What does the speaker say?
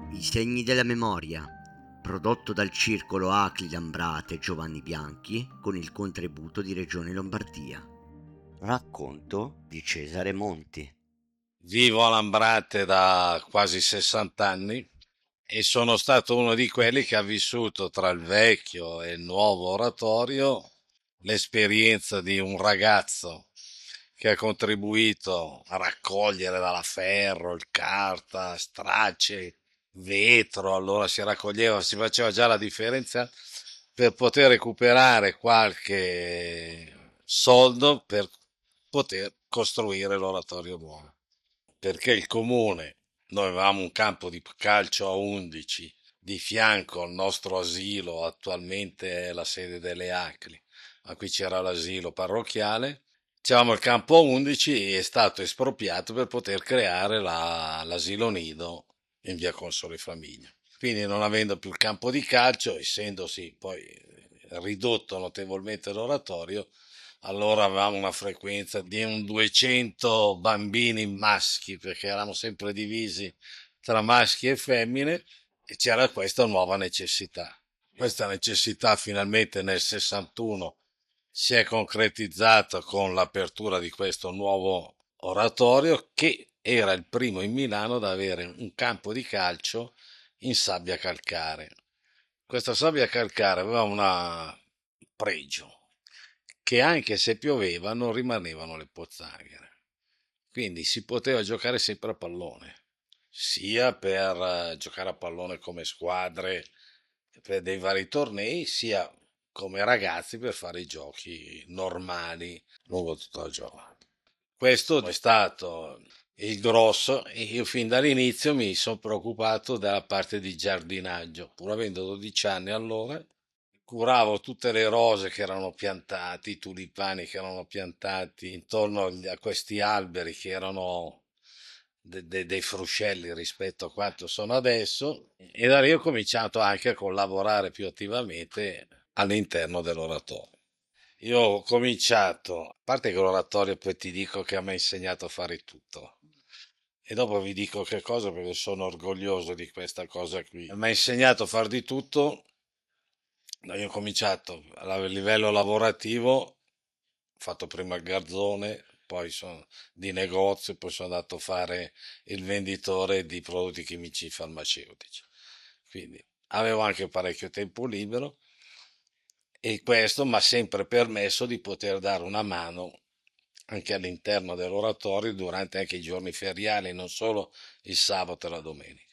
I segni della memoria, prodotto dal circolo Acli Lambrate Giovanni Bianchi con il contributo di Regione Lombardia. Racconto di Cesare Monti. Vivo a Lambrate da quasi 60 anni e sono stato uno di quelli che ha vissuto tra il vecchio e il nuovo oratorio l'esperienza di un ragazzo che ha contribuito a raccogliere dalla ferro, il carta, stracci, vetro. Allora si raccoglieva, si faceva già la differenza per poter recuperare qualche soldo per poter costruire l'oratorio nuovo, perché il comune, noi avevamo un campo di calcio a 11 di fianco al nostro asilo, attualmente è la sede delle ACLI, ma qui c'era l'asilo parrocchiale. C'avevamo il campo a 11 e è stato espropriato per poter creare l'asilo nido in via Console Famiglia. Quindi non avendo più il campo di calcio, essendosi poi ridotto notevolmente l'oratorio, allora avevamo una frequenza di un 200 bambini maschi, perché eravamo sempre divisi tra maschi e femmine, e c'era questa nuova necessità. Questa necessità finalmente nel 61 si è concretizzata con l'apertura di questo nuovo oratorio, che era il primo in Milano ad avere un campo di calcio in sabbia calcare. Questa sabbia calcare aveva un pregio, che anche se pioveva non rimanevano le pozzanghere. Quindi si poteva giocare sempre a pallone, sia per giocare a pallone come squadre per dei vari tornei, sia come ragazzi per fare i giochi normali lungo tutta la giornata. Questo è stato il grosso, e io fin dall'inizio mi sono preoccupato della parte di giardinaggio, pur avendo 12 anni allora. Curavo tutte le rose che erano piantate, i tulipani che erano piantati intorno a questi alberi che erano dei fruscelli rispetto a quanto sono adesso, e da lì ho cominciato anche a collaborare più attivamente all'interno dell'oratorio. Io ho cominciato, a parte che l'oratorio poi ti dico che mi ha insegnato a fare tutto. E dopo vi dico che cosa perché sono orgoglioso di questa cosa qui. Mi ha insegnato a fare di tutto. Io ho cominciato a livello lavorativo, ho fatto prima il garzone, poi sono di negozio, poi sono andato a fare il venditore di prodotti chimici farmaceutici. Quindi avevo anche parecchio tempo libero e questo mi ha sempre permesso di poter dare una mano anche all'interno dell'oratorio durante anche i giorni feriali, non solo il sabato e la domenica.